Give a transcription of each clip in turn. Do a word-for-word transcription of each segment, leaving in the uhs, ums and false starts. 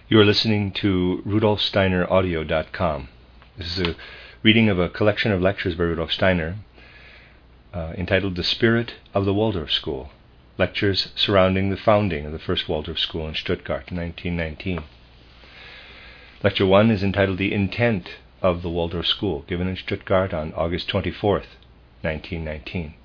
You are listening to Rudolf Steiner Audio dot com. This is a reading of a collection of lectures by Rudolf Steiner uh, entitled The Spirit of the Waldorf School, lectures surrounding the founding of the first Waldorf School in Stuttgart in nineteen nineteen. Lecture one is entitled The Intent of the Waldorf School, given in Stuttgart on August twenty-fourth, nineteen nineteen.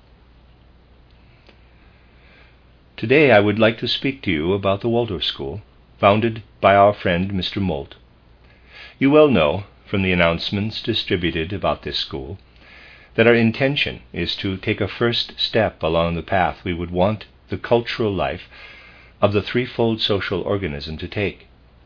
Today I would like to speak to you about the Waldorf School, founded by our friend Mister Molt. You well know, from the announcements distributed about this school, that our intention is to take a first step along the path we would want the cultural life of the threefold social organism to take.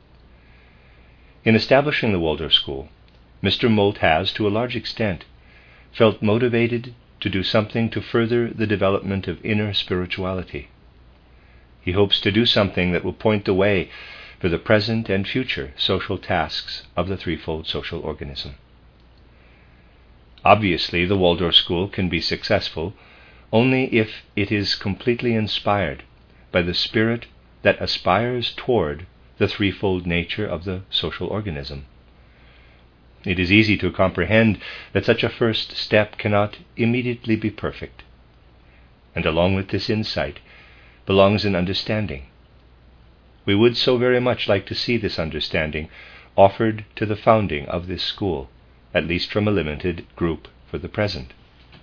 In establishing the Waldorf School, Mister Molt has, to a large extent, felt motivated to do something to further the development of inner spirituality. He hopes to do something that will point the way for the present and future social tasks of the threefold social organism. Obviously, the Waldorf School can be successful only if it is completely inspired by the spirit that aspires toward the threefold nature of the social organism. It is easy to comprehend that such a first step cannot immediately be perfect, and along with this insight belongs an understanding. We would so very much like to see this understanding offered to the founding of this school, at least from a limited group for the present.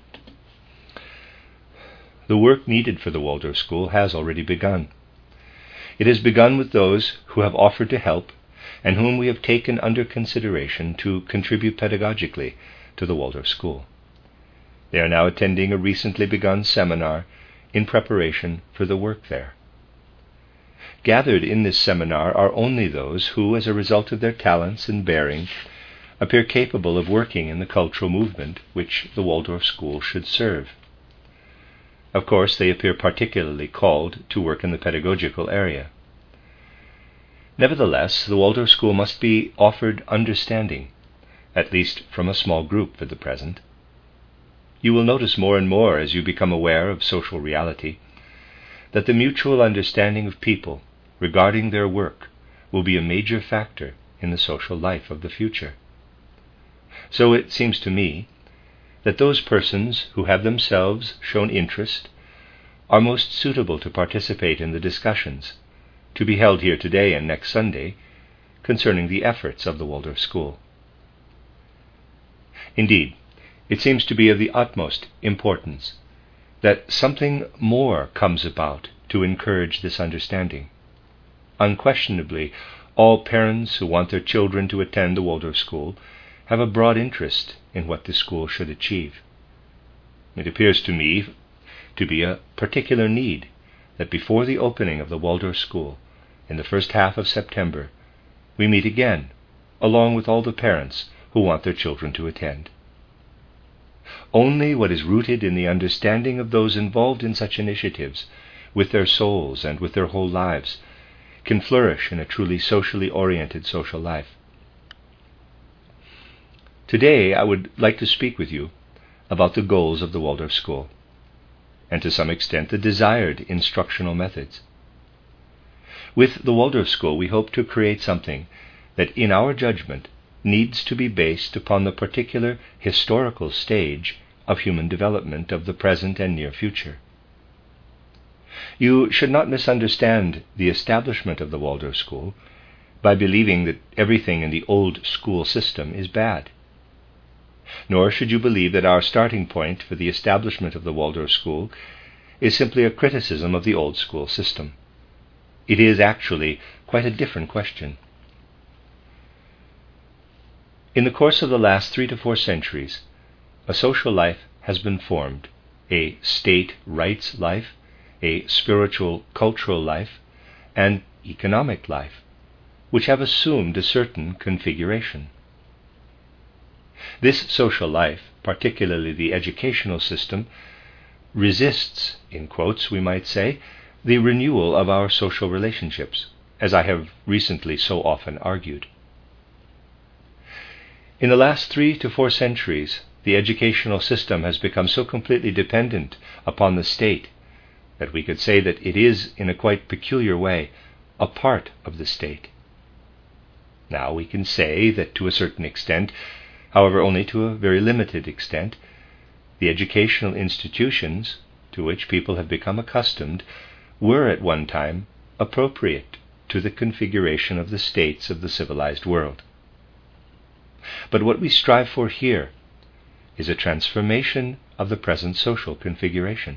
The work needed for the Waldorf School has already begun. It has begun with those who have offered to help and whom we have taken under consideration to contribute pedagogically to the Waldorf School. They are now attending a recently begun seminar in preparation for the work there. Gathered in this seminar are only those who, as a result of their talents and bearing, appear capable of working in the cultural movement which the Waldorf School should serve. Of course, they appear particularly called to work in the pedagogical area. Nevertheless, the Waldorf School must be offered understanding, at least from a small group for the present. You will notice more and more, as you become aware of social reality, that the mutual understanding of people regarding their work will be a major factor in the social life of the future. So it seems to me that those persons who have themselves shown interest are most suitable to participate in the discussions to be held here today and next Sunday concerning the efforts of the Waldorf School. Indeed, it seems to be of the utmost importance that something more comes about to encourage this understanding. Unquestionably, all parents who want their children to attend the Waldorf School have a broad interest in what this school should achieve. It appears to me to be a particular need that before the opening of the Waldorf School in the first half of September, we meet again, along with all the parents who want their children to attend. Only what is rooted in the understanding of those involved in such initiatives, with their souls and with their whole lives, can flourish in a truly socially oriented social life. Today I would like to speak with you about the goals of the Waldorf School, and to some extent the desired instructional methods. With the Waldorf School we hope to create something that, in our judgment, needs to be based upon the particular historical stage of human development of the present and near future. You should not misunderstand the establishment of the Waldorf School by believing that everything in the old school system is bad. Nor should you believe that our starting point for the establishment of the Waldorf School is simply a criticism of the old school system. It is actually quite a different question. In the course of the last three to four centuries, a social life has been formed, a state rights life, a spiritual cultural life, and economic life, which have assumed a certain configuration. This social life, particularly the educational system, resists, in quotes we might say, the renewal of our social relationships, as I have recently so often argued. In the last three to four centuries, the educational system has become so completely dependent upon the state that we could say that it is, in a quite peculiar way, a part of the state. Now we can say that to a certain extent, however only to a very limited extent, the educational institutions to which people have become accustomed were at one time appropriate to the configuration of the states of the civilized world. But what we strive for here is a transformation of the present social configuration.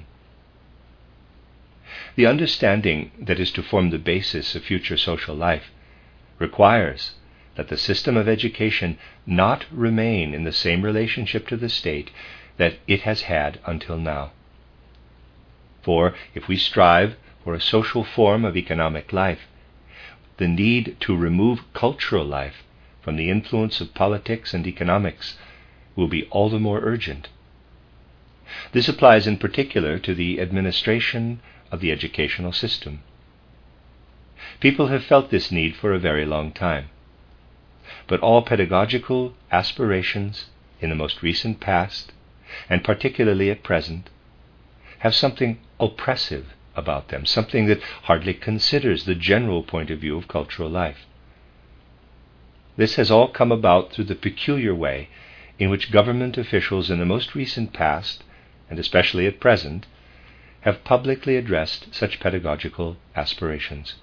The understanding that is to form the basis of future social life requires that the system of education not remain in the same relationship to the state that it has had until now. For if we strive for a social form of economic life, the need to remove cultural life from the influence of politics and economics will be all the more urgent. This applies in particular to the administration of the educational system. People have felt this need for a very long time, but all pedagogical aspirations in the most recent past, and particularly at present, have something oppressive about them, something that hardly considers the general point of view of cultural life. This has all come about through the peculiar way in which government officials in the most recent past, and especially at present, have publicly addressed such pedagogical aspirations.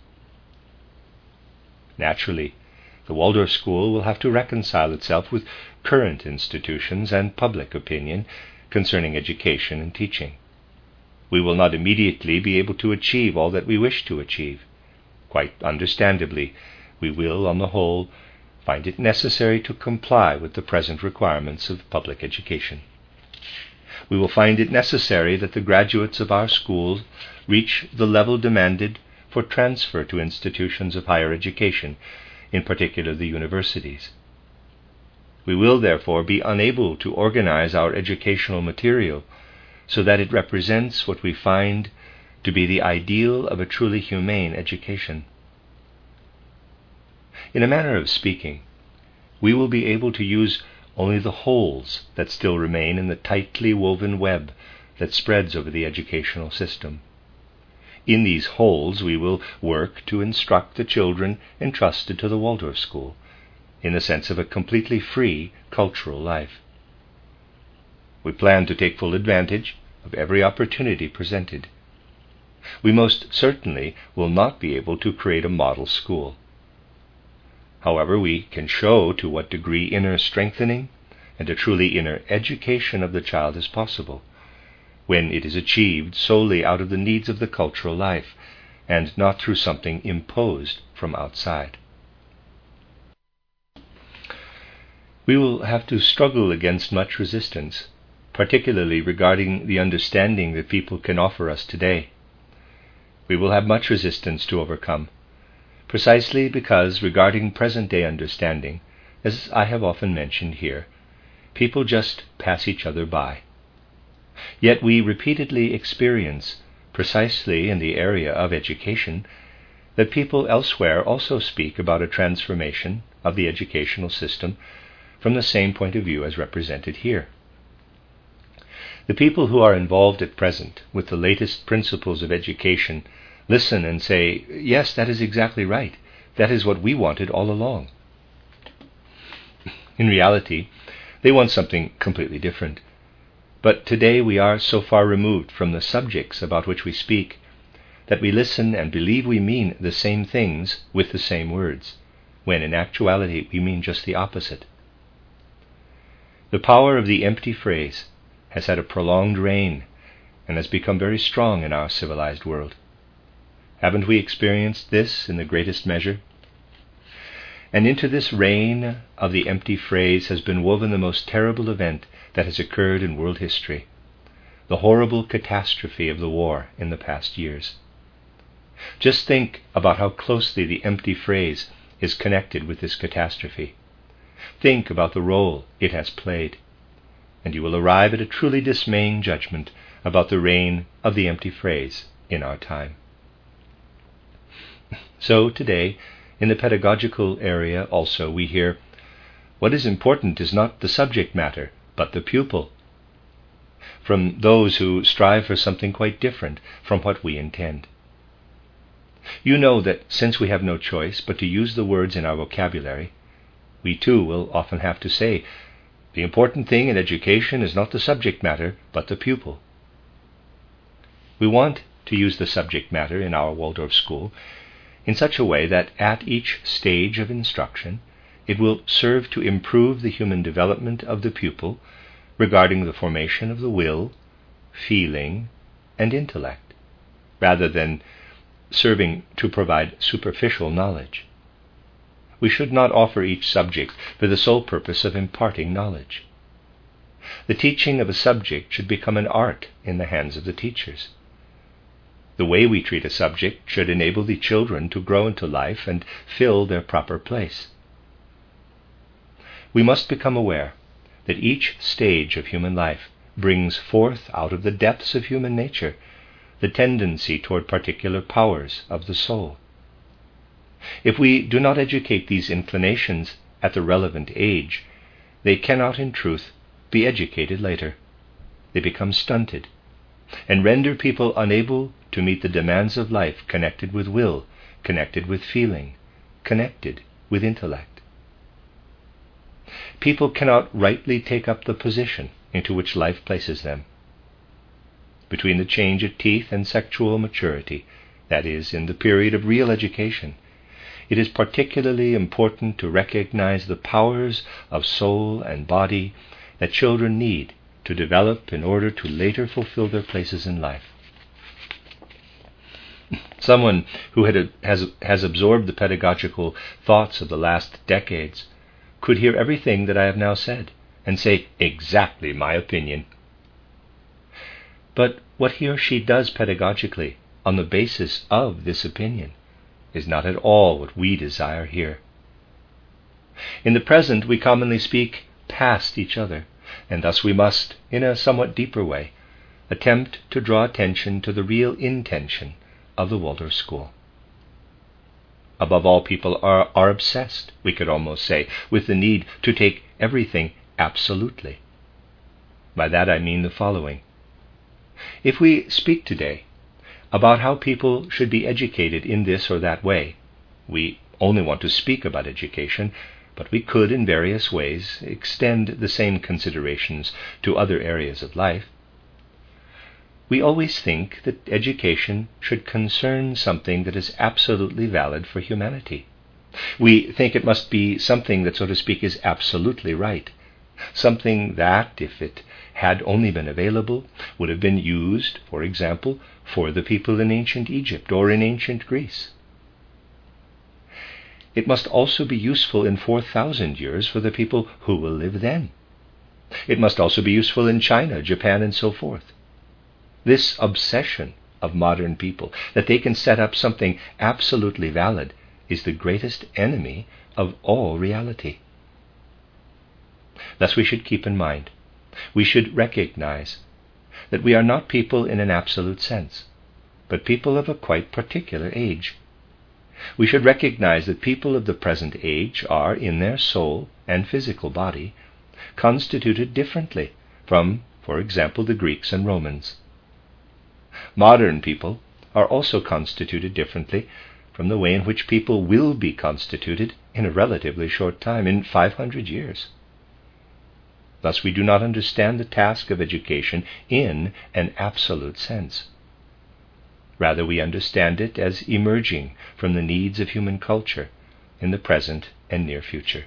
Naturally, the Waldorf School will have to reconcile itself with current institutions and public opinion concerning education and teaching. We will not immediately be able to achieve all that we wish to achieve. Quite understandably, we will, on the whole, find it necessary to comply with the present requirements of public education. We will find it necessary that the graduates of our schools reach the level demanded for transfer to institutions of higher education, in particular the universities. We will therefore be unable to organize our educational material so that it represents what we find to be the ideal of a truly humane education. In a manner of speaking, we will be able to use only the holes that still remain in the tightly woven web that spreads over the educational system. In these holes we will work to instruct the children entrusted to the Waldorf School, in the sense of a completely free cultural life. We plan to take full advantage of every opportunity presented. We most certainly will not be able to create a model school. However, we can show to what degree inner strengthening and a truly inner education of the child is possible, when it is achieved solely out of the needs of the cultural life, and not through something imposed from outside. We will have to struggle against much resistance, particularly regarding the understanding that people can offer us today. We will have much resistance to overcome, precisely because regarding present-day understanding, as I have often mentioned here, people just pass each other by. Yet we repeatedly experience, precisely in the area of education, that people elsewhere also speak about a transformation of the educational system from the same point of view as represented here. The people who are involved at present with the latest principles of education listen and say, "Yes, that is exactly right. That is what we wanted all along." In reality, they want something completely different. But today we are so far removed from the subjects about which we speak that we listen and believe we mean the same things with the same words, when in actuality we mean just the opposite. The power of the empty phrase has had a prolonged reign and has become very strong in our civilized world. Haven't we experienced this in the greatest measure? And into this reign of the empty phrase has been woven the most terrible event that has occurred in world history, the horrible catastrophe of the war in the past years. Just think about how closely the empty phrase is connected with this catastrophe. Think about the role it has played, and you will arrive at a truly dismaying judgment about the reign of the empty phrase in our time. So today, in the pedagogical area also, we hear, what is important is not the subject matter, but the pupil, from those who strive for something quite different from what we intend. You know that since we have no choice but to use the words in our vocabulary, we too will often have to say, the important thing in education is not the subject matter, but the pupil. We want to use the subject matter in our Waldorf school in such a way that at each stage of instruction it will serve to improve the human development of the pupil regarding the formation of the will, feeling, and intellect, rather than serving to provide superficial knowledge. We should not offer each subject for the sole purpose of imparting knowledge. The teaching of a subject should become an art in the hands of the teachers. The way we treat a subject should enable the children to grow into life and fill their proper place. We must become aware that each stage of human life brings forth out of the depths of human nature the tendency toward particular powers of the soul. If we do not educate these inclinations at the relevant age, they cannot in truth be educated later. They become stunted and render people unable to meet the demands of life connected with will, connected with feeling, connected with intellect. People cannot rightly take up the position into which life places them. Between the change of teeth and sexual maturity, that is, in the period of real education, it is particularly important to recognize the powers of soul and body that children need to develop in order to later fulfill their places in life. Someone who had, has, has absorbed the pedagogical thoughts of the last decades could hear everything that I have now said and say, exactly my opinion. But what he or she does pedagogically on the basis of this opinion is not at all what we desire here. In the present, we commonly speak past each other, and thus we must, in a somewhat deeper way, attempt to draw attention to the real intention of the Waldorf school. Above all, people are, are obsessed, we could almost say, with the need to take everything absolutely. By that I mean the following. If we speak today about how people should be educated in this or that way, we only want to speak about education, but we could in various ways extend the same considerations to other areas of life. We always think that education should concern something that is absolutely valid for humanity. We think it must be something that, so to speak, is absolutely right, something that, if it had only been available, would have been used, for example, for the people in ancient Egypt or in ancient Greece. It must also be useful in four thousand years for the people who will live then. It must also be useful in China, Japan, and so forth. This obsession of modern people, that they can set up something absolutely valid, is the greatest enemy of all reality. Thus we should keep in mind, we should recognize that we are not people in an absolute sense, but people of a quite particular age. We should recognize that people of the present age are, in their soul and physical body, constituted differently from, for example, the Greeks and Romans. Modern people are also constituted differently from the way in which people will be constituted in a relatively short time, in five hundred years. Thus we do not understand the task of education in an absolute sense. Rather, we understand it as emerging from the needs of human culture in the present and near future.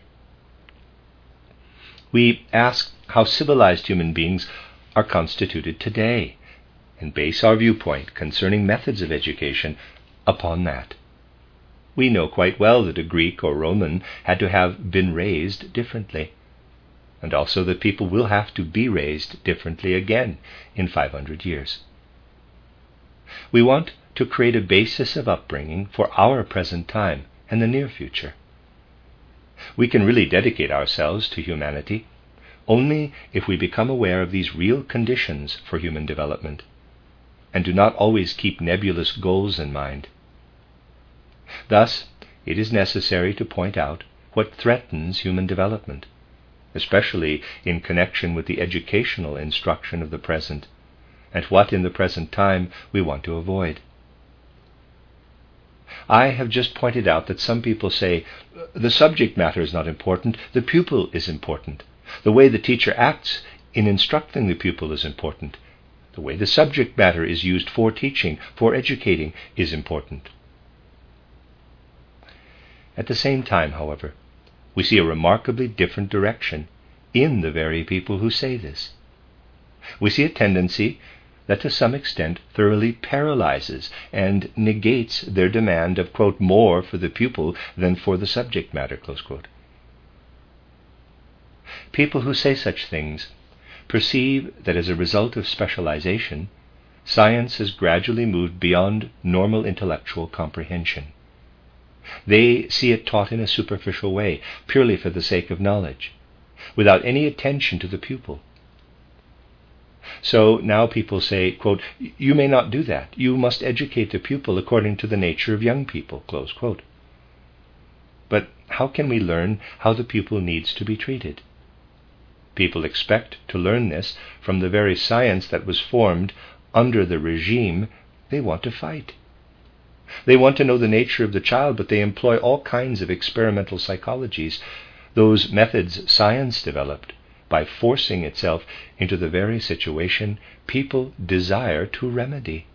We ask how civilized human beings are constituted today, and base our viewpoint concerning methods of education upon that. We know quite well that a Greek or Roman had to have been raised differently, and also that people will have to be raised differently again in five hundred years. We want to create a basis of upbringing for our present time and the near future. We can really dedicate ourselves to humanity only if we become aware of these real conditions for human development, and do not always keep nebulous goals in mind. Thus, it is necessary to point out what threatens human development, especially in connection with the educational instruction of the present, and what in the present time we want to avoid. I have just pointed out that some people say, the subject matter is not important, the pupil is important. The way the teacher acts in instructing the pupil is important. The way the subject matter is used for teaching, for educating, is important. At the same time, however, we see a remarkably different direction in the very people who say this. We see a tendency that to some extent thoroughly paralyzes and negates their demand of, quote, more for the pupil than for the subject matter, close quote. People who say such things perceive that as a result of specialization, science has gradually moved beyond normal intellectual comprehension. They see it taught in a superficial way, purely for the sake of knowledge, without any attention to the pupil. So now people say, quote, you may not do that. You must educate the pupil according to the nature of young people, close quote. But how can we learn how the pupil needs to be treated? People expect to learn this from the very science that was formed under the regime they want to fight. They want to know the nature of the child, but they employ all kinds of experimental psychologies, those methods science developed, by forcing itself into the very situation people desire to remedy.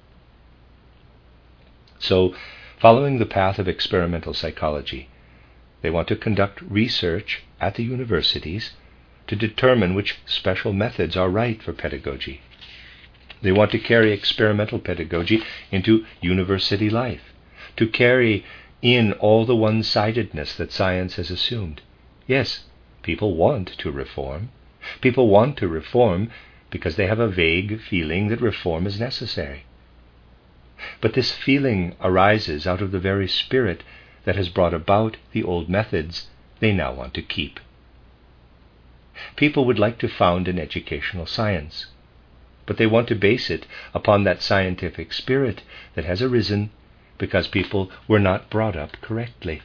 So, following the path of experimental psychology, they want to conduct research at the universities to determine which special methods are right for pedagogy. They want to carry experimental pedagogy into university life, to carry in all the one-sidedness that science has assumed. Yes, people want to reform. People want to reform because they have a vague feeling that reform is necessary. But this feeling arises out of the very spirit that has brought about the old methods they now want to keep. People would like to found an educational science, but they want to base it upon that scientific spirit that has arisen because people were not brought up correctly.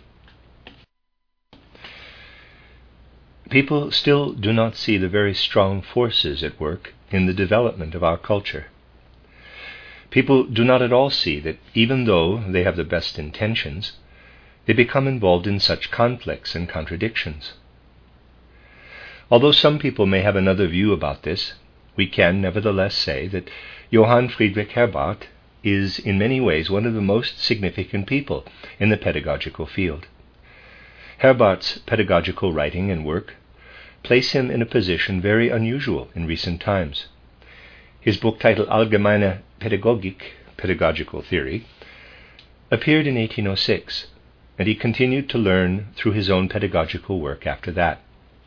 People still do not see the very strong forces at work in the development of our culture. People do not at all see that even though they have the best intentions, they become involved in such conflicts and contradictions. Although some people may have another view about this, we can nevertheless say that Johann Friedrich Herbart is in many ways one of the most significant people in the pedagogical field. Herbart's pedagogical writing and work place him in a position very unusual in recent times. His book titled Allgemeine Pädagogik, Pedagogical Theory, appeared in eighteen oh six, and he continued to learn through his own pedagogical work after that.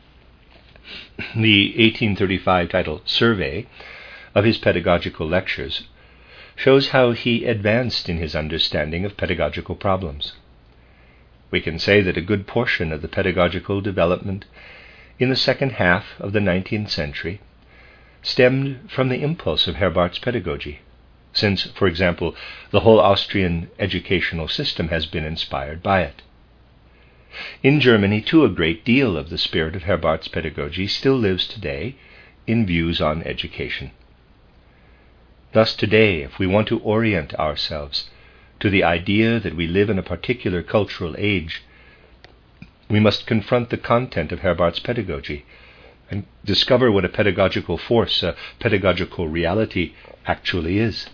The eighteen thirty-five title Survey of his pedagogical lectures shows how he advanced in his understanding of pedagogical problems. We can say that a good portion of the pedagogical development in the second half of the nineteenth century stemmed from the impulse of Herbart's pedagogy, since, for example, the whole Austrian educational system has been inspired by it. In Germany, too, a great deal of the spirit of Herbart's pedagogy still lives today in views on education. Thus today, if we want to orient ourselves to the idea that we live in a particular cultural age, we must confront the content of Herbart's pedagogy and discover what a pedagogical force, a pedagogical reality, actually is.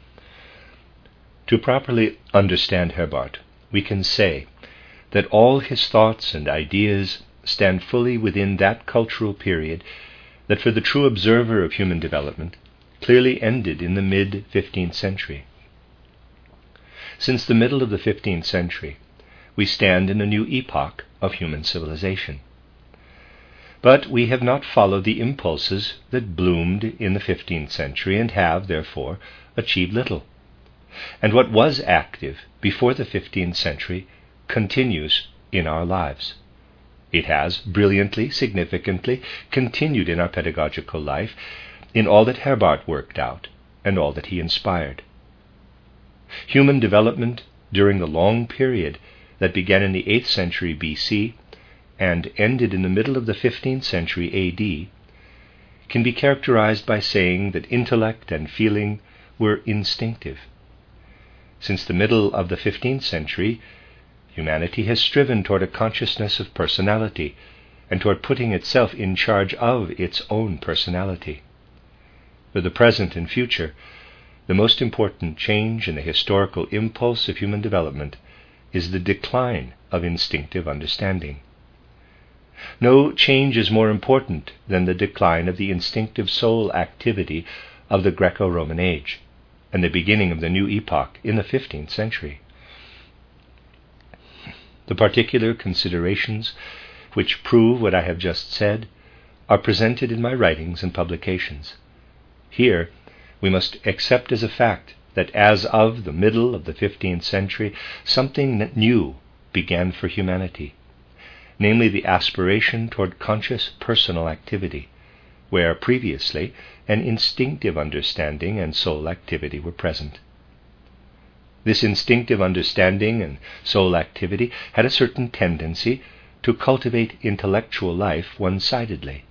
To properly understand Herbart, we can say that all his thoughts and ideas stand fully within that cultural period that for the true observer of human development clearly ended in the mid-fifteenth century. Since the middle of the fifteenth century, we stand in a new epoch of human civilization. But we have not followed the impulses that bloomed in the fifteenth century and have, therefore, achieved little. And what was active before the fifteenth century continues in our lives. It has brilliantly, significantly continued in our pedagogical life in all that Herbart worked out and all that he inspired. Human development during the long period that began in the eighth century B C and ended in the middle of the fifteenth century A D can be characterized by saying that intellect and feeling were instinctive. Since the middle of the fifteenth century, humanity has striven toward a consciousness of personality and toward putting itself in charge of its own personality. For the present and future, the most important change in the historical impulse of human development is the decline of instinctive understanding. No change is more important than the decline of the instinctive soul activity of the Greco-Roman age and the beginning of the new epoch in the fifteenth century. The particular considerations which prove what I have just said are presented in my writings and publications. Here, we must accept as a fact that as of the middle of the fifteenth century, something new began for humanity, namely the aspiration toward conscious personal activity, where previously an instinctive understanding and soul activity were present. This instinctive understanding and soul activity had a certain tendency to cultivate intellectual life one-sidedly.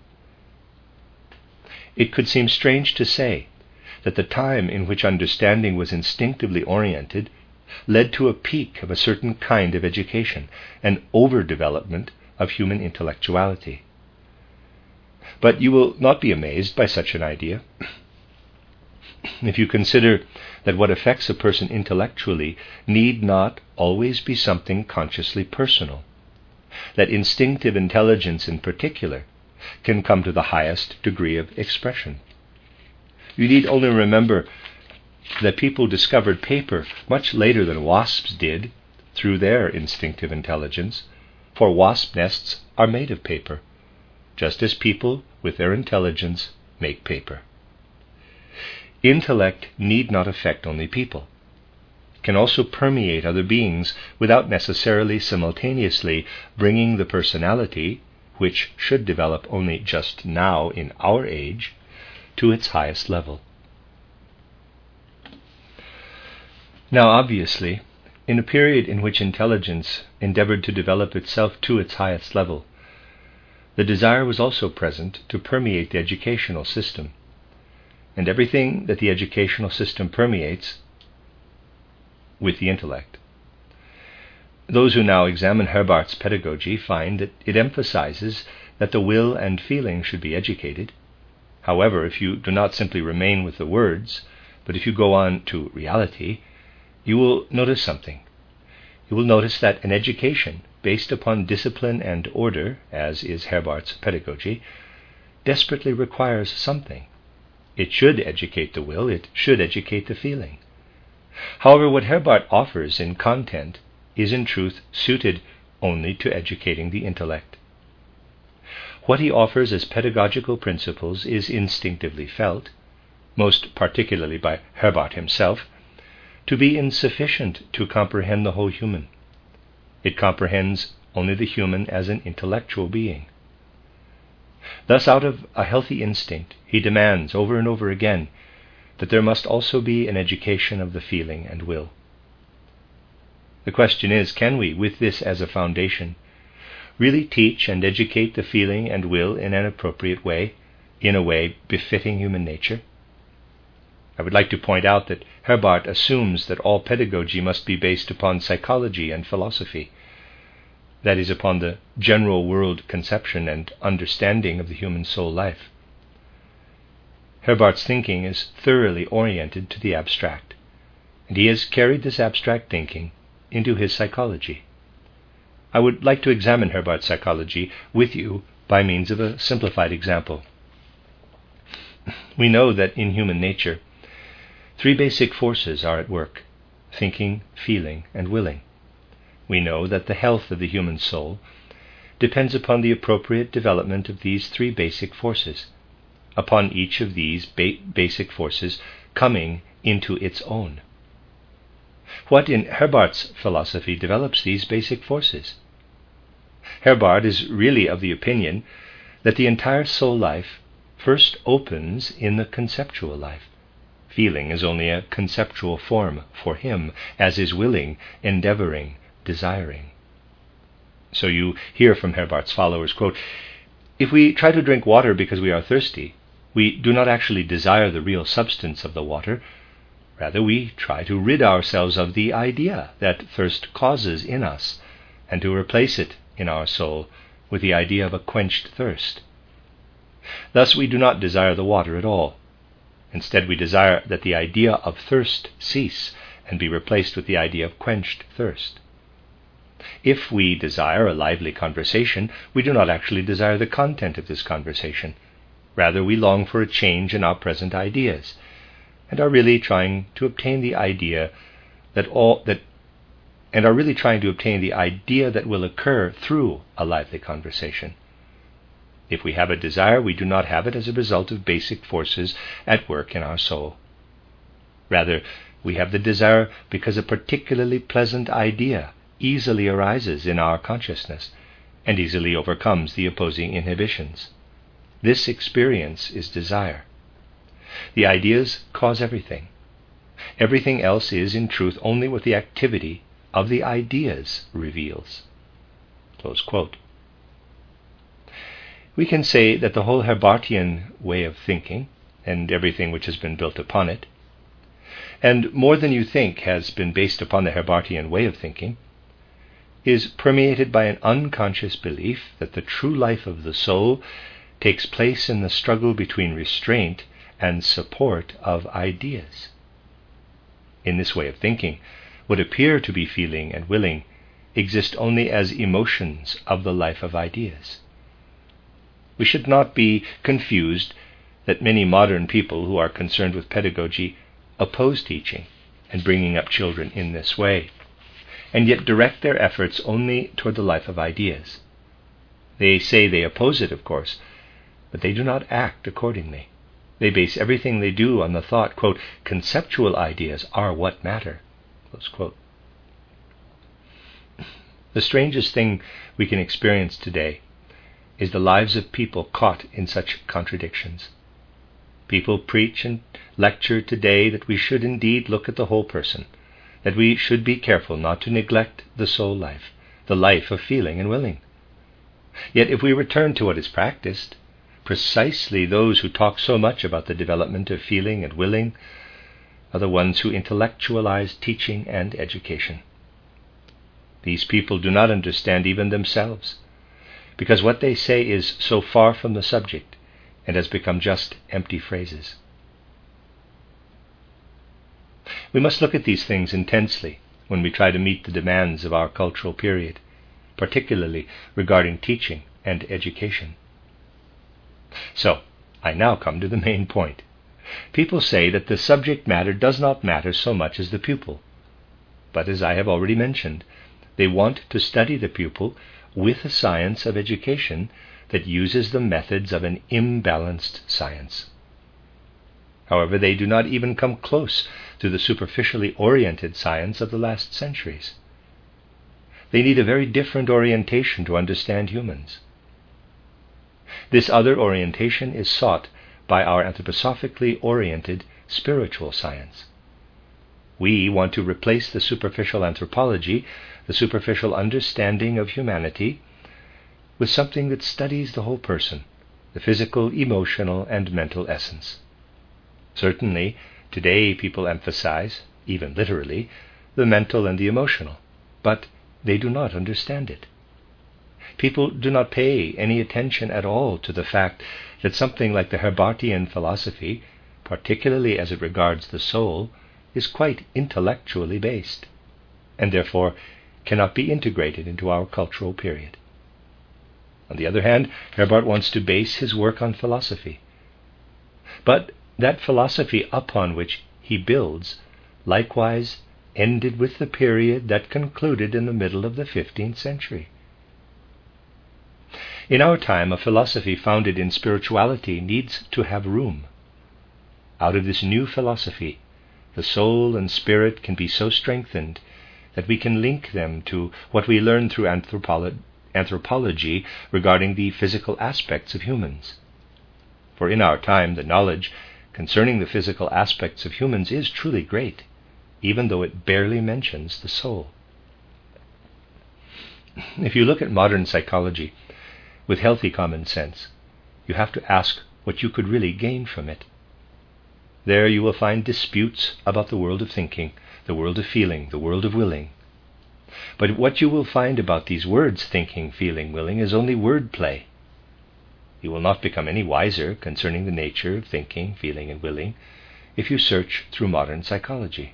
It could seem strange to say that the time in which understanding was instinctively oriented led to a peak of a certain kind of education, an overdevelopment of human intellectuality. But you will not be amazed by such an idea. If you consider that what affects a person intellectually need not always be something consciously personal, that instinctive intelligence in particular can come to the highest degree of expression. You need only remember that people discovered paper much later than wasps did through their instinctive intelligence, for wasp nests are made of paper, just as people with their intelligence make paper. Intellect need not affect only people. It can also permeate other beings without necessarily simultaneously bringing the personality, which should develop only just now in our age, to its highest level. Now, obviously, in a period in which intelligence endeavored to develop itself to its highest level, the desire was also present to permeate the educational system, and everything that the educational system permeates with the intellect. Those who now examine Herbart's pedagogy find that it emphasizes that the will and feeling should be educated. However, if you do not simply remain with the words, but if you go on to reality, you will notice something. You will notice that an education based upon discipline and order, as is Herbart's pedagogy, desperately requires something. It should educate the will, it should educate the feeling. However, what Herbart offers in content is in truth suited only to educating the intellect. What he offers as pedagogical principles is instinctively felt, most particularly by Herbart himself, to be insufficient to comprehend the whole human. It comprehends only the human as an intellectual being. Thus, out of a healthy instinct, he demands over and over again that there must also be an education of the feeling and will. The question is, can we, with this as a foundation, really teach and educate the feeling and will in an appropriate way, in a way befitting human nature? I would like to point out that Herbart assumes that all pedagogy must be based upon psychology and philosophy, that is, upon the general world conception and understanding of the human soul life. Herbart's thinking is thoroughly oriented to the abstract, and he has carried this abstract thinking into his psychology. I would like to examine Herbart's psychology with you by means of a simplified example. We know that in human nature, three basic forces are at work: thinking, feeling, and willing. We know that the health of the human soul depends upon the appropriate development of these three basic forces, upon each of these ba- basic forces coming into its own. What in Herbart's philosophy develops these basic forces? Herbart is really of the opinion that the entire soul life first opens in the conceptual life. Feeling is only a conceptual form for him, as is willing, endeavoring, desiring. So you hear from Herbart's followers, quote, "If we try to drink water because we are thirsty, we do not actually desire the real substance of the water. Rather, we try to rid ourselves of the idea that thirst causes in us, and to replace it in our soul with the idea of a quenched thirst. Thus we do not desire the water at all. Instead, we desire that the idea of thirst cease and be replaced with the idea of quenched thirst. If we desire a lively conversation, we do not actually desire the content of this conversation. Rather, we long for a change in our present ideas, and are really trying to obtain the idea that all that and are really trying to obtain the idea that will occur through a lively conversation. If we have a desire, we do not have it as a result of basic forces at work in our soul. Rather, we have the desire because a particularly pleasant idea easily arises in our consciousness and easily overcomes the opposing inhibitions. This experience is desire. The ideas cause everything. Everything else is, in truth, only what the activity of the ideas reveals. Close quote. We can say that the whole Herbartian way of thinking, and everything which has been built upon it, and more than you think has been based upon the Herbartian way of thinking, is permeated by an unconscious belief that the true life of the soul takes place in the struggle between restraint and support of ideas. In this way of thinking, what appear to be feeling and willing exist only as emotions of the life of ideas. We should not be confused that many modern people who are concerned with pedagogy oppose teaching and bringing up children in this way, and yet direct their efforts only toward the life of ideas. They say they oppose it, of course, but they do not act accordingly. They base everything they do on the thought, quote, conceptual ideas are what matter, close quote. The strangest thing we can experience today is the lives of people caught in such contradictions. People preach and lecture today that we should indeed look at the whole person, that we should be careful not to neglect the soul life, the life of feeling and willing. Yet if we return to what is practiced, precisely those who talk so much about the development of feeling and willing are the ones who intellectualize teaching and education. These people do not understand even themselves, because what they say is so far from the subject and has become just empty phrases. We must look at these things intensely when we try to meet the demands of our cultural period, particularly regarding teaching and education. So, I now come to the main point. People say that the subject matter does not matter so much as the pupil. But as I have already mentioned, they want to study the pupil with a science of education that uses the methods of an imbalanced science. However, they do not even come close to the superficially oriented science of the last centuries. They need a very different orientation to understand humans. This other orientation is sought by our anthroposophically oriented spiritual science. We want to replace the superficial anthropology, the superficial understanding of humanity, with something that studies the whole person, the physical, emotional, and mental essence. Certainly, today people emphasize, even literally, the mental and the emotional, but they do not understand it. People do not pay any attention at all to the fact that something like the Herbartian philosophy, particularly as it regards the soul, is quite intellectually based, and therefore cannot be integrated into our cultural period. On the other hand, Herbart wants to base his work on philosophy. But that philosophy upon which he builds likewise ended with the period that concluded in the middle of the fifteenth century. In our time, a philosophy founded in spirituality needs to have room. Out of this new philosophy, the soul and spirit can be so strengthened that we can link them to what we learn through anthropolo- anthropology regarding the physical aspects of humans. For in our time, the knowledge concerning the physical aspects of humans is truly great, even though it barely mentions the soul. If you look at modern psychology with healthy common sense, you have to ask what you could really gain from it. There you will find disputes about the world of thinking, the world of feeling, the world of willing. But what you will find about these words, thinking, feeling, willing, is only word play. You will not become any wiser concerning the nature of thinking, feeling, and willing if you search through modern psychology.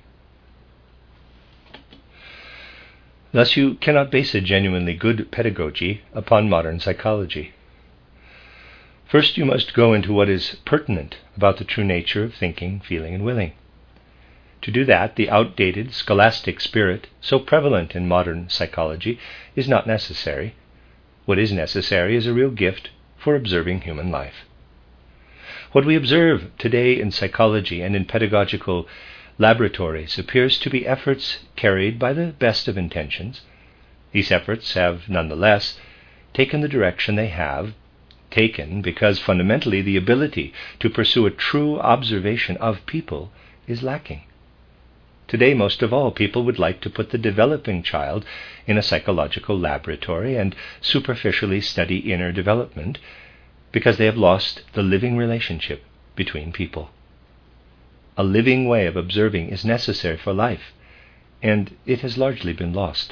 Thus you cannot base a genuinely good pedagogy upon modern psychology. First you must go into what is pertinent about the true nature of thinking, feeling, and willing. To do that, the outdated scholastic spirit, so prevalent in modern psychology, is not necessary. What is necessary is a real gift for observing human life. What we observe today in psychology and in pedagogical laboratories appears to be efforts carried by the best of intentions. These efforts have nonetheless taken the direction they have taken because fundamentally the ability to pursue a true observation of people is lacking. Today, most of all, people would like to put the developing child in a psychological laboratory and superficially study inner development because they have lost the living relationship between people. A living way of observing is necessary for life, and it has largely been lost.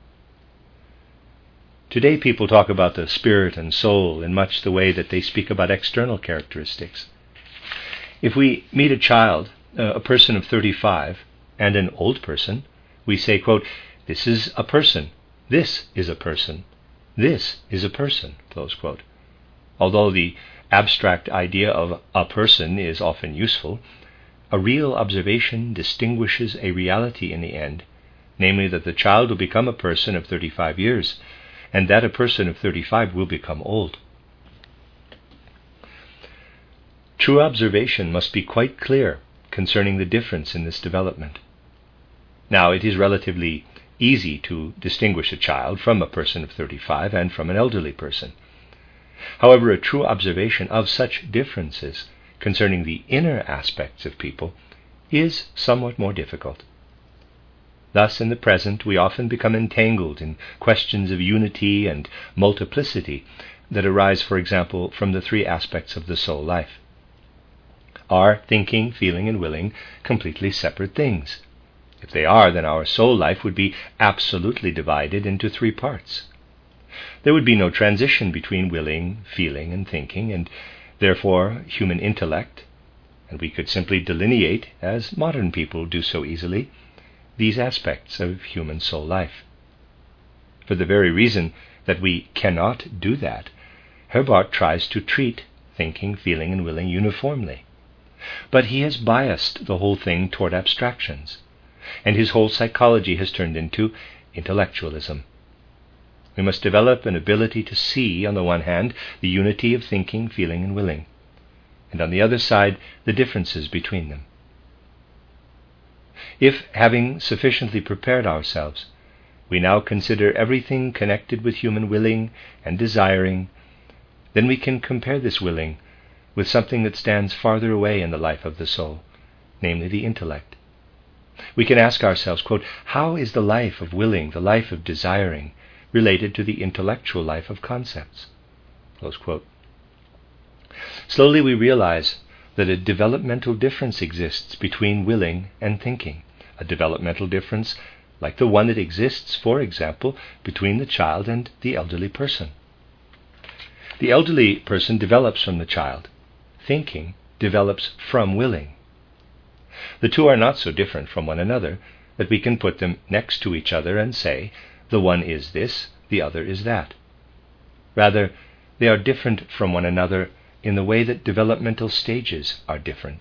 Today people talk about the spirit and soul in much the way that they speak about external characteristics. If we meet a child, uh, a person of thirty-five, and an old person, we say, quote, "This is a person, this is a person, this is a person," close quote. Although the abstract idea of a person is often useful, a real observation distinguishes a reality in the end, namely that the child will become a person of thirty-five years, and that a person of thirty-five will become old. True observation must be quite clear concerning the difference in this development. Now, it is relatively easy to distinguish a child from a person of thirty-five and from an elderly person. However, a true observation of such differences concerning the inner aspects of people is somewhat more difficult. Thus, in the present, we often become entangled in questions of unity and multiplicity that arise, for example, from the three aspects of the soul life. Are thinking, feeling, and willing completely separate things? If they are, then our soul life would be absolutely divided into three parts. There would be no transition between willing, feeling, and thinking, and therefore human intellect, and we could simply delineate, as modern people do so easily, these aspects of human soul life. For the very reason that we cannot do that, Herbart tries to treat thinking, feeling, and willing uniformly. But he has biased the whole thing toward abstractions, and his whole psychology has turned into intellectualism. We must develop an ability to see, on the one hand, the unity of thinking, feeling, and willing, and on the other side, the differences between them. If, having sufficiently prepared ourselves, we now consider everything connected with human willing and desiring, then we can compare this willing with something that stands farther away in the life of the soul, namely the intellect. We can ask ourselves, quote, how is the life of willing, the life of desiring, related to the intellectual life of concepts? Close quote. Slowly we realize that a developmental difference exists between willing and thinking, a developmental difference like the one that exists, for example, between the child and the elderly person. The elderly person develops from the child. Thinking develops from willing. The two are not so different from one another that we can put them next to each other and say, the one is this, the other is that. Rather, they are different from one another in the way that developmental stages are different.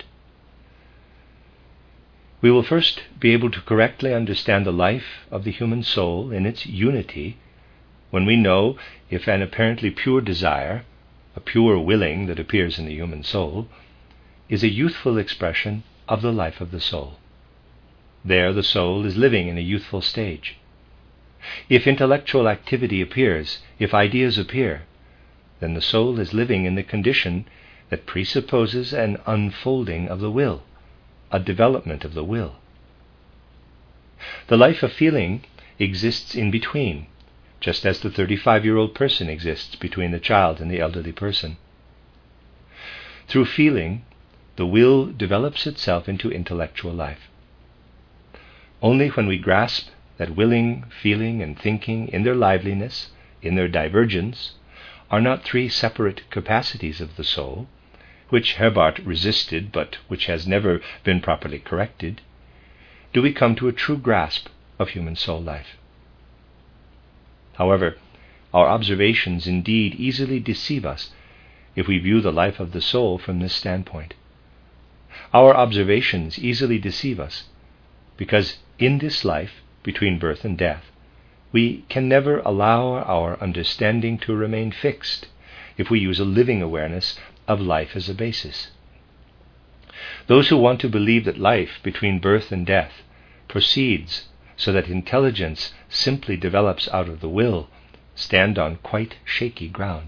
We will first be able to correctly understand the life of the human soul in its unity when we know if an apparently pure desire, a pure willing that appears in the human soul, is a youthful expression of the life of the soul. There the soul is living in a youthful stage. If intellectual activity appears, if ideas appear, then the soul is living in the condition that presupposes an unfolding of the will, a development of the will. The life of feeling exists in between, just as the thirty-five-year-old person exists between the child and the elderly person. Through feeling, the will develops itself into intellectual life. Only when we grasp that willing, feeling, and thinking in their liveliness, in their divergence, are not three separate capacities of the soul, which Herbart resisted but which has never been properly corrected, do we come to a true grasp of human soul life. However, our observations indeed easily deceive us if we view the life of the soul from this standpoint. Our observations easily deceive us because in this life, between birth and death, we can never allow our understanding to remain fixed if we use a living awareness of life as a basis. Those who want to believe that life between birth and death proceeds so that intelligence simply develops out of the will stand on quite shaky ground.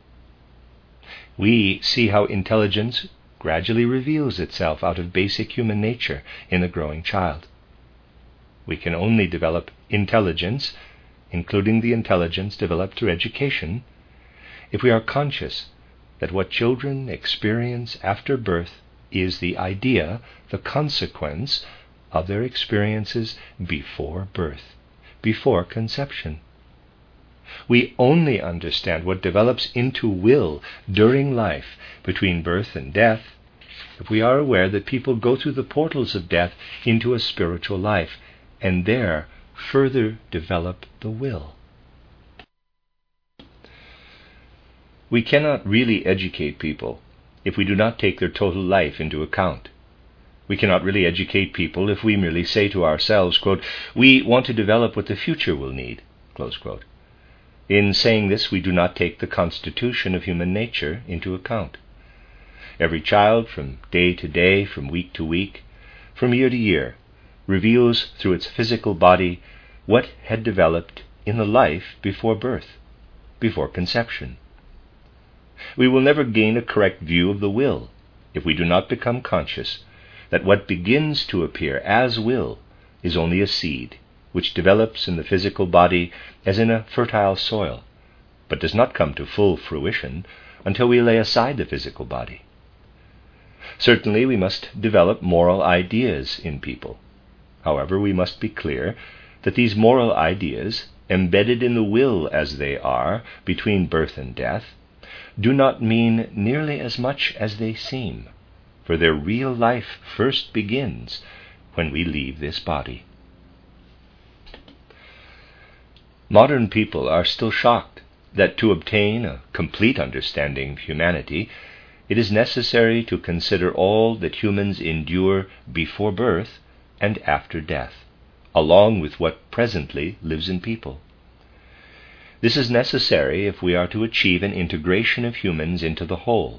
We see how intelligence gradually reveals itself out of basic human nature in the growing child. We can only develop intelligence, including the intelligence developed through education, if we are conscious that what children experience after birth is the idea, the consequence of their experiences before birth, before conception. We only understand what develops into will during life between birth and death if we are aware that people go through the portals of death into a spiritual life and there further develop the will. We cannot really educate people if we do not take their total life into account. We cannot really educate people if we merely say to ourselves, quote, "We want to develop what the future will need," close quote. In saying this, we do not take the constitution of human nature into account. Every child, from day to day, from week to week, from year to year, reveals through its physical body what had developed in the life before birth, before conception. We will never gain a correct view of the will if we do not become conscious that what begins to appear as will is only a seed which develops in the physical body as in a fertile soil, but does not come to full fruition until we lay aside the physical body. Certainly we must develop moral ideas in people. However, we must be clear that these moral ideas, embedded in the will as they are between birth and death, do not mean nearly as much as they seem, for their real life first begins when we leave this body. Modern people are still shocked that to obtain a complete understanding of humanity, it is necessary to consider all that humans endure before birth and after death, along with what presently lives in people. This is necessary if we are to achieve an integration of humans into the whole,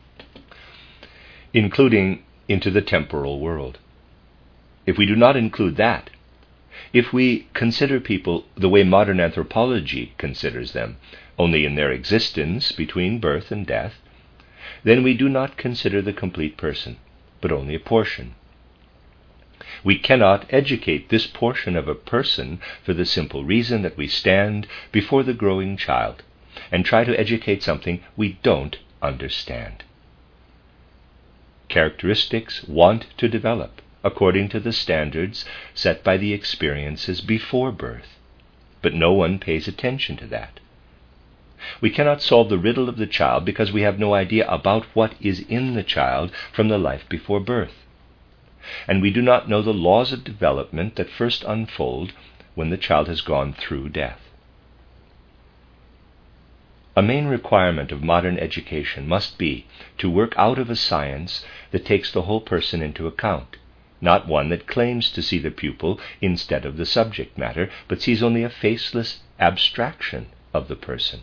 including into the temporal world. If we do not include that, if we consider people the way modern anthropology considers them, only in their existence between birth and death, then we do not consider the complete person, but only a portion. We cannot educate this portion of a person for the simple reason that we stand before the growing child and try to educate something we don't understand. Characteristics want to develop according to the standards set by the experiences before birth, but no one pays attention to that. We cannot solve the riddle of the child because we have no idea about what is in the child from the life before birth. And we do not know the laws of development that first unfold when the child has gone through death. A main requirement of modern education must be to work out of a science that takes the whole person into account, not one that claims to see the pupil instead of the subject matter, but sees only a faceless abstraction of the person.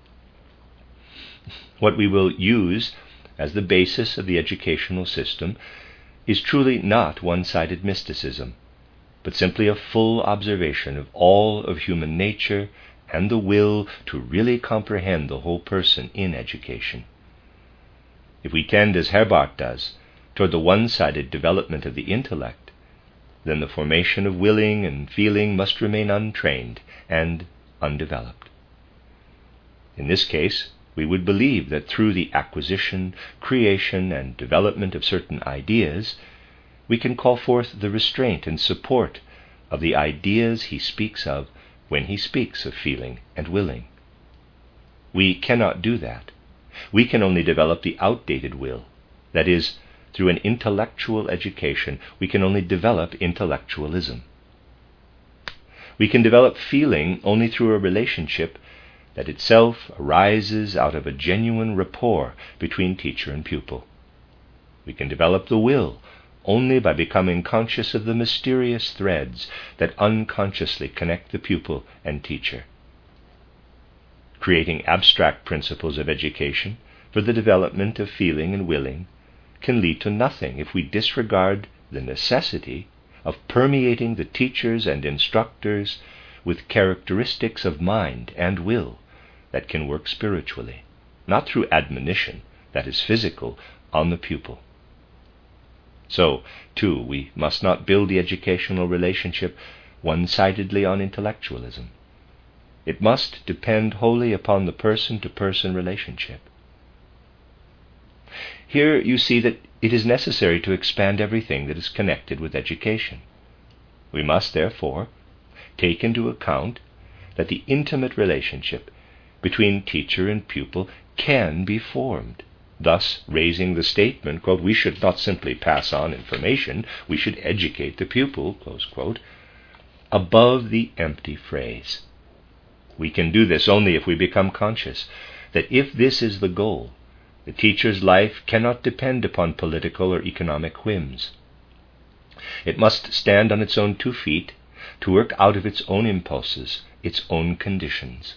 What we will use as the basis of the educational system is truly not one-sided mysticism, but simply a full observation of all of human nature and the will to really comprehend the whole person in education. If we tend, as Herbart does, toward the one-sided development of the intellect, then the formation of willing and feeling must remain untrained and undeveloped. In this case, we would believe that through the acquisition, creation, and development of certain ideas, we can call forth the restraint and support of the ideas he speaks of when he speaks of feeling and willing. We cannot do that. We can only develop the outdated will. That is, through an intellectual education, we can only develop intellectualism. We can develop feeling only through a relationship that itself arises out of a genuine rapport between teacher and pupil. We can develop the will only by becoming conscious of the mysterious threads that unconsciously connect the pupil and teacher. Creating abstract principles of education for the development of feeling and willing can lead to nothing if we disregard the necessity of permeating the teachers and instructors with characteristics of mind and will that can work spiritually, not through admonition, that is physical, on the pupil. So, too, we must not build the educational relationship one-sidedly on intellectualism. It must depend wholly upon the person-to-person relationship. Here you see that it is necessary to expand everything that is connected with education. We must, therefore, take into account that the intimate relationship between teacher and pupil can be formed, thus raising the statement, quote, "we should not simply pass on information, we should educate the pupil," close quote, above the empty phrase. We can do this only if we become conscious that if this is the goal, the teacher's life cannot depend upon political or economic whims. It must stand on its own two feet to work out of its own impulses, its own conditions.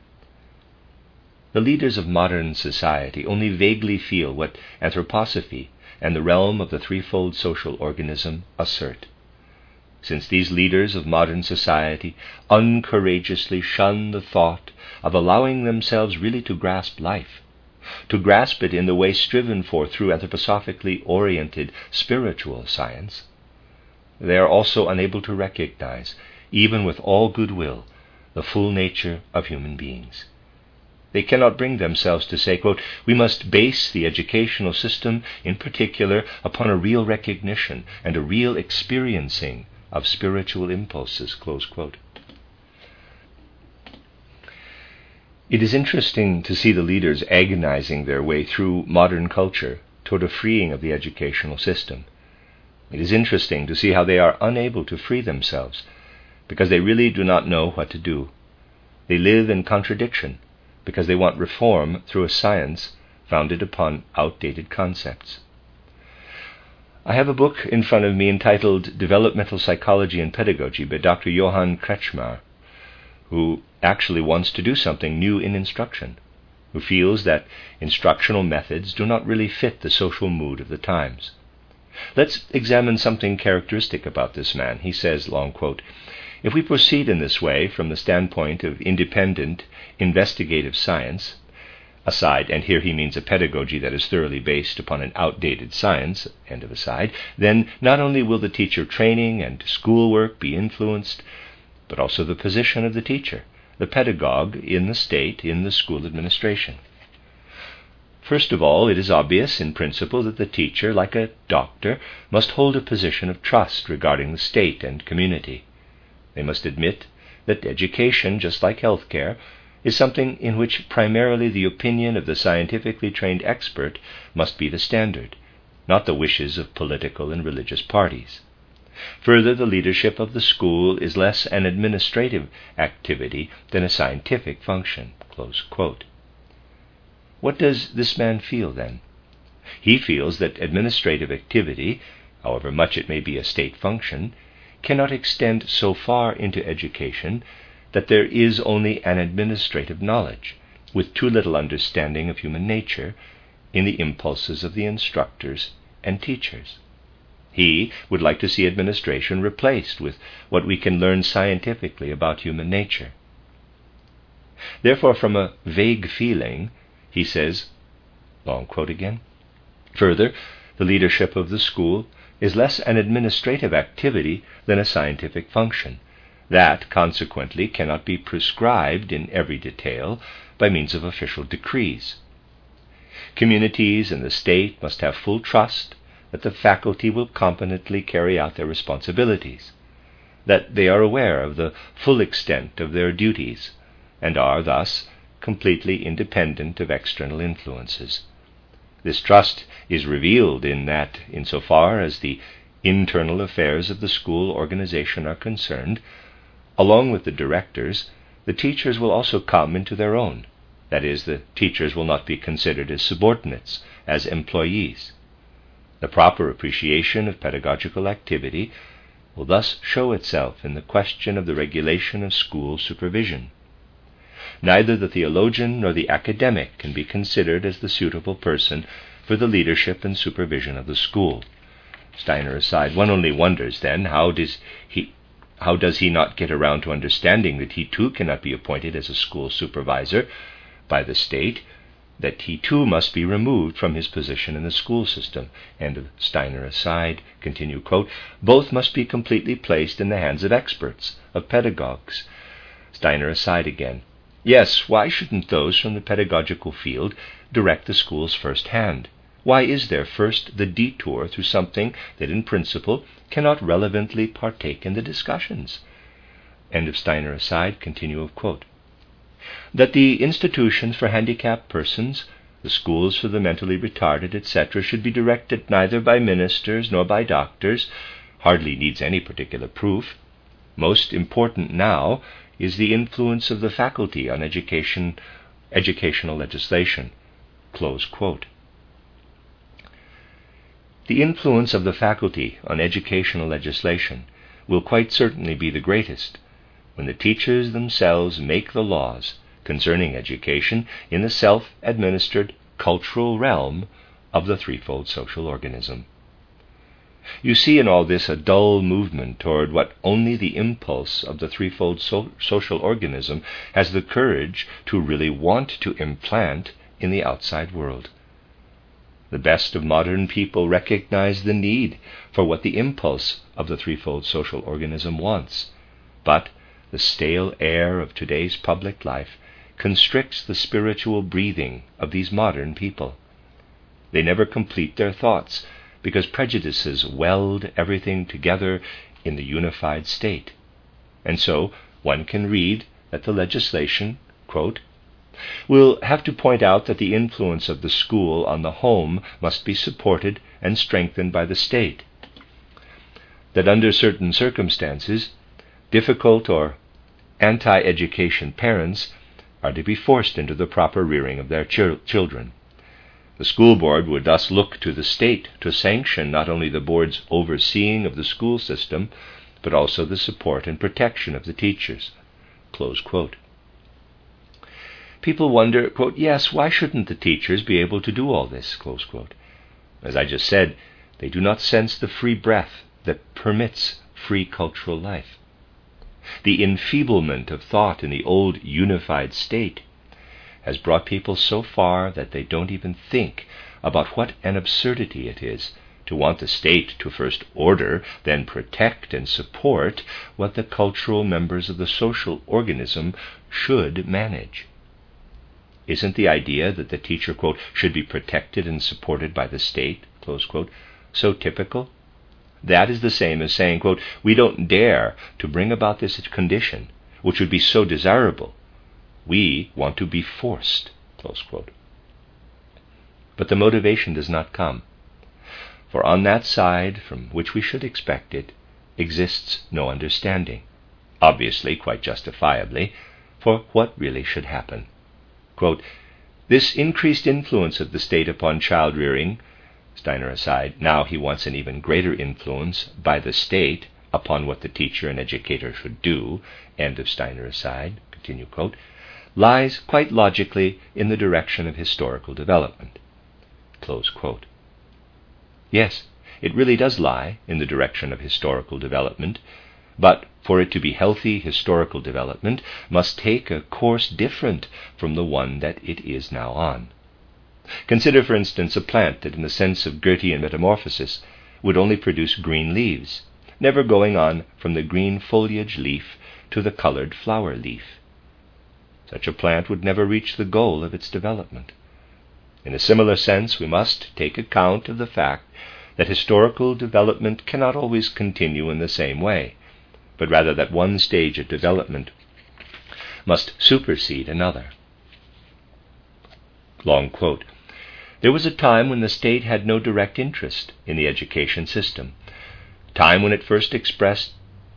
The leaders of modern society only vaguely feel what anthroposophy and the realm of the threefold social organism assert. Since these leaders of modern society uncourageously shun the thought of allowing themselves really to grasp life, to grasp it in the way striven for through anthroposophically oriented spiritual science, they are also unable to recognize, even with all goodwill, the full nature of human beings. They cannot bring themselves to say, quote, "we must base the educational system in particular upon a real recognition and a real experiencing of spiritual impulses," close quote. It is interesting to see the leaders agonizing their way through modern culture toward a freeing of the educational system. It is interesting to see how they are unable to free themselves because they really do not know what to do. They live in contradiction because they want reform through a science founded upon outdated concepts. I have a book in front of me entitled Developmental Psychology and Pedagogy by Doctor Johann Kretschmar, who actually wants to do something new in instruction, who feels that instructional methods do not really fit the social mood of the times. Let's examine something characteristic about this man. He says, long quote, "If we proceed in this way from the standpoint of independent, investigative science, aside," and here he means a pedagogy that is thoroughly based upon an outdated science, end of aside, "then not only will the teacher training and schoolwork be influenced, but also the position of the teacher, the pedagogue in the state, in the school administration. First of all, it is obvious in principle that the teacher, like a doctor, must hold a position of trust regarding the state and community. They must admit that education, just like healthcare, is something in which primarily the opinion of the scientifically trained expert must be the standard, not the wishes of political and religious parties. Further, the leadership of the school is less an administrative activity than a scientific function." Close quote. What does this man feel then? He feels that administrative activity, however much it may be a state function, cannot extend so far into education that there is only an administrative knowledge, with too little understanding of human nature, in the impulses of the instructors and teachers. He would like to see administration replaced with what we can learn scientifically about human nature. Therefore, from a vague feeling, he says, long quote again, "Further, the leadership of the school is less an administrative activity than a scientific function, That, consequently, cannot be prescribed in every detail by means of official decrees. Communities and the state must have full trust that the faculty will competently carry out their responsibilities, that they are aware of the full extent of their duties, and are thus completely independent of external influences. This trust is revealed in that, insofar as the internal affairs of the school organization are concerned, along with the directors, the teachers will also come into their own. That is, the teachers will not be considered as subordinates, as employees. The proper appreciation of pedagogical activity will thus show itself in the question of the regulation of school supervision. Neither the theologian nor the academic can be considered as the suitable person for the leadership and supervision of the school. Steiner aside, one only wonders then, how does he how does he not get around to understanding that he too cannot be appointed as a school supervisor by the state, that he too must be removed from his position in the school system. End of Steiner aside, continue quote, both must be completely placed in the hands of experts, of pedagogues. Steiner aside again. Yes, why shouldn't those from the pedagogical field direct the schools firsthand? Why is there first the detour through something that in principle cannot relevantly partake in the discussions? End of Steiner aside, continue of quote. That the institutions for handicapped persons, the schools for the mentally retarded, et cetera, should be directed neither by ministers nor by doctors hardly needs any particular proof. Most important now is the influence of the faculty on education, educational legislation. Close quote. The influence of the faculty on educational legislation will quite certainly be the greatest when the teachers themselves make the laws concerning education in the self-administered cultural realm of the threefold social organism. You see in all this a dull movement toward what only the impulse of the threefold so- social organism has the courage to really want to implant in the outside world. The best of modern people recognize the need for what the impulse of the threefold social organism wants, but the stale air of today's public life constricts the spiritual breathing of these modern people. They never complete their thoughts because prejudices weld everything together in the unified state. And so one can read that the legislation, quote, will have to point out that the influence of the school on the home must be supported and strengthened by the state, that under certain circumstances, difficult or anti-education parents are to be forced into the proper rearing of their ch- children. The school board would thus look to the state to sanction not only the board's overseeing of the school system, but also the support and protection of the teachers. Close quote. People wonder, quote, yes, why shouldn't the teachers be able to do all this, close quote. As I just said, they do not sense the free breath that permits free cultural life. The enfeeblement of thought in the old unified state has brought people so far that they don't even think about what an absurdity it is to want the state to first order, then protect and support what the cultural members of the social organism should manage. Isn't the idea that the teacher, quote, should be protected and supported by the state, close quote, so typical? That is the same as saying, quote, we don't dare to bring about this condition, which would be so desirable. We want to be forced, close quote. But the motivation does not come, for on that side from which we should expect it exists no understanding, obviously, quite justifiably, for what really should happen. Quote, this increased influence of the state upon child rearing, Steiner aside, now he wants an even greater influence by the state upon what the teacher and educator should do, end of Steiner aside, continue quote, lies quite logically in the direction of historical development. Close quote. Yes, it really does lie in the direction of historical development, but for it to be healthy historical development must take a course different from the one that it is now on. Consider, for instance, a plant that in the sense of Goethean metamorphosis would only produce green leaves, never going on from the green foliage leaf to the colored flower leaf. Such a plant would never reach the goal of its development. In a similar sense, we must take account of the fact that historical development cannot always continue in the same way, but rather that one stage of development must supersede another. Long quote. There was a time when the state had no direct interest in the education system, time when it first expressed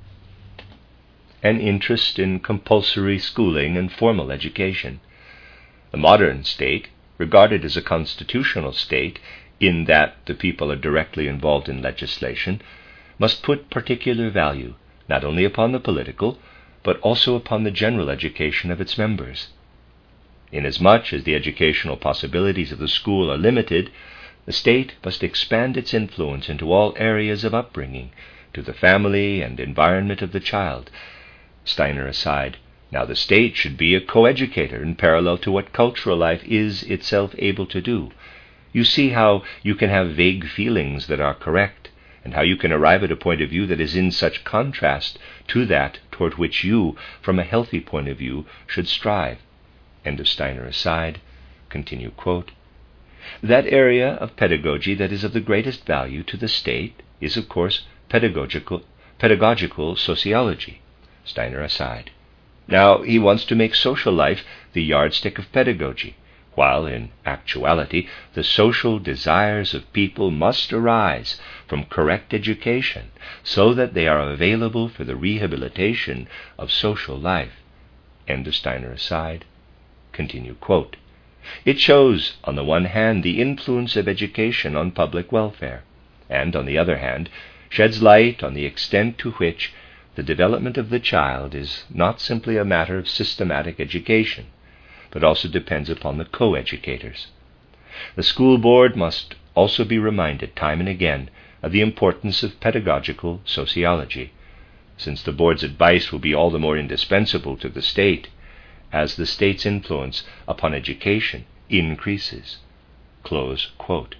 an interest in compulsory schooling and formal education. The modern state, regarded as a constitutional state in that the people are directly involved in legislation, must put particular value not only upon the political, but also upon the general education of its members. Inasmuch as the educational possibilities of the school are limited, the state must expand its influence into all areas of upbringing, to the family and environment of the child. Steiner aside, now the state should be a coeducator in parallel to what cultural life is itself able to do. You see how you can have vague feelings that are correct, and how you can arrive at a point of view that is in such contrast to that toward which you, from a healthy point of view, should strive. End of Steiner aside. Continue quote. That area of pedagogy that is of the greatest value to the state is, of course, pedagogical, pedagogical sociology. Steiner aside. Now he wants to make social life the yardstick of pedagogy, while in actuality the social desires of people must arise from correct education so that they are available for the rehabilitation of social life. End of Steiner aside. Continue quote. It shows, on the one hand, the influence of education on public welfare, and, on the other hand, sheds light on the extent to which the development of the child is not simply a matter of systematic education, but also depends upon the co-educators. The school board must also be reminded time and again of the importance of pedagogical sociology, since the board's advice will be all the more indispensable to the state as the state's influence upon education increases. Close quote.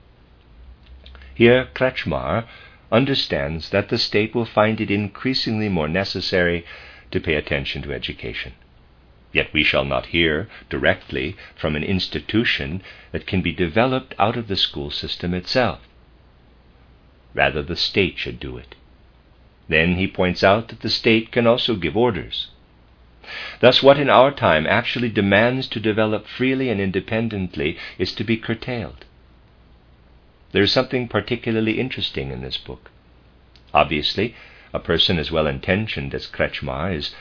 Here Kretschmar understands that the state will find it increasingly more necessary to pay attention to education. Yet we shall not hear directly from an institution that can be developed out of the school system itself. Rather, the state should do it. Then he points out that the state can also give orders. Thus, what in our time actually demands to develop freely and independently is to be curtailed. There is something particularly interesting in this book. Obviously, a person as well-intentioned as Kretschmar is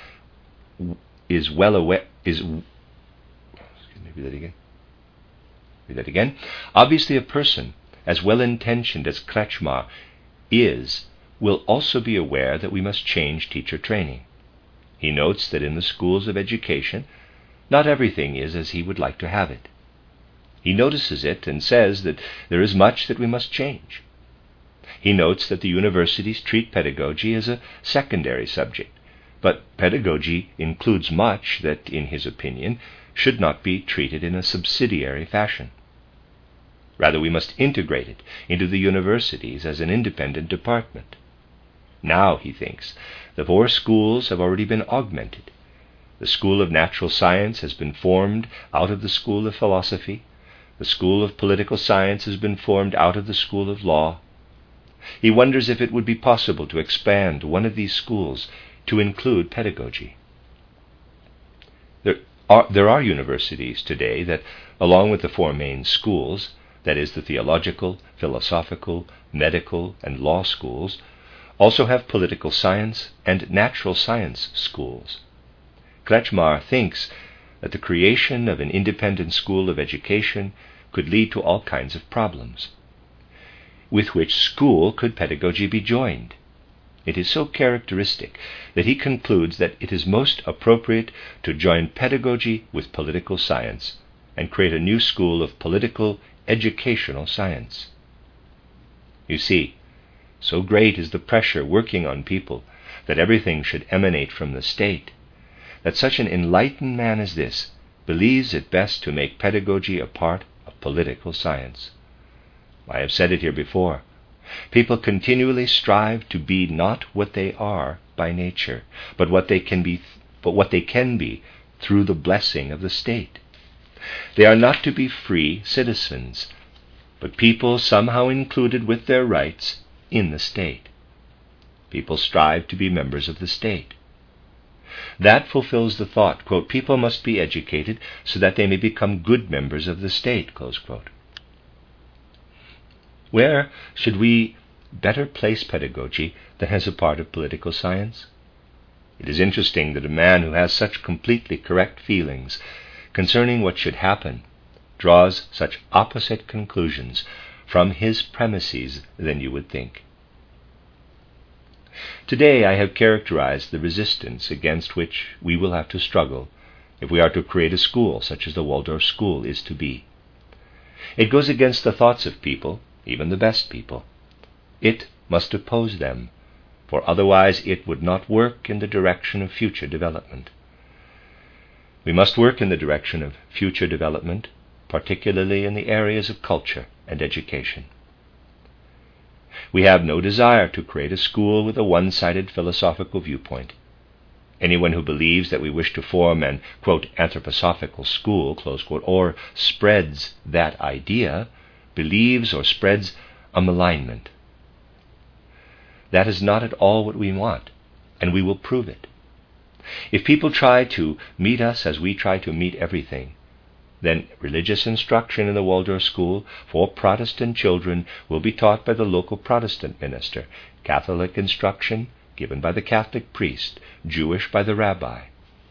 is well aware is. Excuse me, read that again. Read that again. Obviously, a person as well-intentioned as Kretschmar is will also be aware that we must change teacher training. He notes that in the schools of education, not everything is as he would like to have it. He notices it and says that there is much that we must change. He notes that the universities treat pedagogy as a secondary subject, but pedagogy includes much that, in his opinion, should not be treated in a subsidiary fashion. Rather, we must integrate it into the universities as an independent department. Now, he thinks, the four schools have already been augmented. The School of Natural Science has been formed out of the School of Philosophy. The School of Political Science has been formed out of the School of Law. He wonders if it would be possible to expand one of these schools to include pedagogy. There are, there are universities today that, along with the four main schools, that is, the theological, philosophical, medical, and law schools, also have political science and natural science schools. Kretschmar thinks that the creation of an independent school of education could lead to all kinds of problems. With which school could pedagogy be joined? It is so characteristic that he concludes that it is most appropriate to join pedagogy with political science and create a new school of political educational science. You see, so great is the pressure working on people that everything should emanate from the state, that such an enlightened man as this believes it best to make pedagogy a part of political science. I have said it here before. People continually strive to be not what they are by nature, but what they can be, but what they can be through the blessing of the state. They are not to be free citizens, but people somehow included with their rights in the state. People strive to be members of the state. That fulfills the thought, quote, people must be educated so that they may become good members of the state, close quote. Where should we better place pedagogy than as a part of political science? It is interesting that a man who has such completely correct feelings concerning what should happen draws such opposite conclusions from his premises than you would think. Today I have characterized the resistance against which we will have to struggle if we are to create a school such as the Waldorf School is to be. It goes against the thoughts of people, even the best people. It must oppose them, for otherwise it would not work in the direction of future development. We must work in the direction of future development, particularly in the areas of culture and education. We have no desire to create a school with a one-sided philosophical viewpoint. Anyone who believes that we wish to form an, quote, anthroposophical school, close quote, or spreads that idea, believes or spreads a malignment. That is not at all what we want, and we will prove it. If people try to meet us as we try to meet everything, then religious instruction in the Waldorf School for Protestant children will be taught by the local Protestant minister, Catholic instruction given by the Catholic priest, Jewish by the rabbi.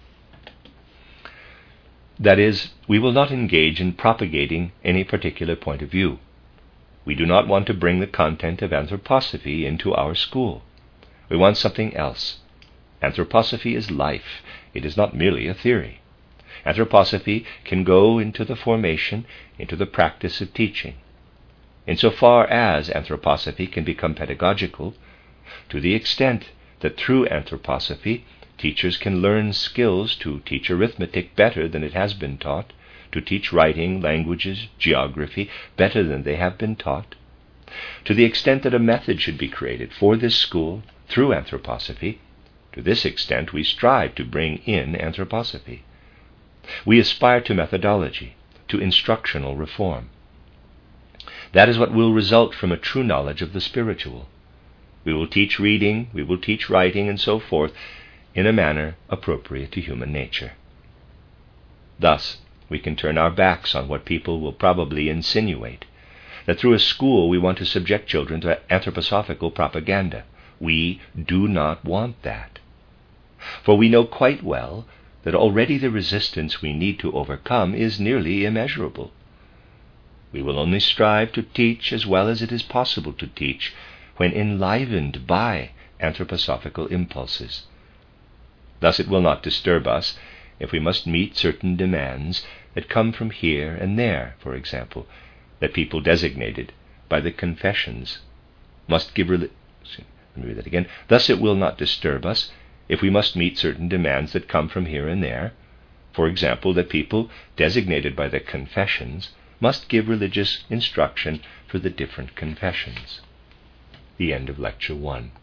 That is, we will not engage in propagating any particular point of view. We do not want to bring the content of anthroposophy into our school. We want something else. Anthroposophy is life. It is not merely a theory. Anthroposophy can go into the formation, into the practice of teaching. Insofar as anthroposophy can become pedagogical, to the extent that through anthroposophy teachers can learn skills to teach arithmetic better than it has been taught, to teach writing, languages, geography better than they have been taught, to the extent that a method should be created for this school through anthroposophy, to this extent we strive to bring in anthroposophy. We aspire to methodology, to instructional reform. That is what will result from a true knowledge of the spiritual. We will teach reading, we will teach writing, and so forth, in a manner appropriate to human nature. Thus, we can turn our backs on what people will probably insinuate, that through a school we want to subject children to anthroposophical propaganda. We do not want that. For we know quite well that already the resistance we need to overcome is nearly immeasurable. We will only strive to teach as well as it is possible to teach when enlivened by anthroposophical impulses. Thus it will not disturb us if we must meet certain demands that come from here and there, for example, that people designated by the confessions must give reli- let me read that again. Thus it will not disturb us if we must meet certain demands that come from here and there, for example, that people designated by the confessions must give religious instruction for the different confessions. The end of Lecture one.